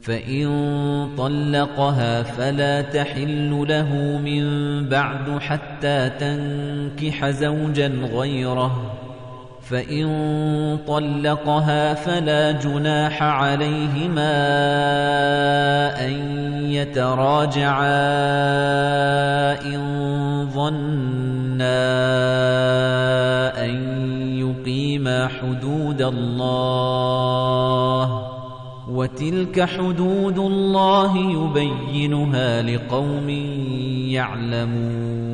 فإن طلقها فلا تحل له من بعد حتى تنكح زوجا غيره فإن طلقها فلا جناح عليهما أن يتراجعا إن ظنا أن يقيما حدود الله وتلك حدود الله يبينها لقوم يعلمون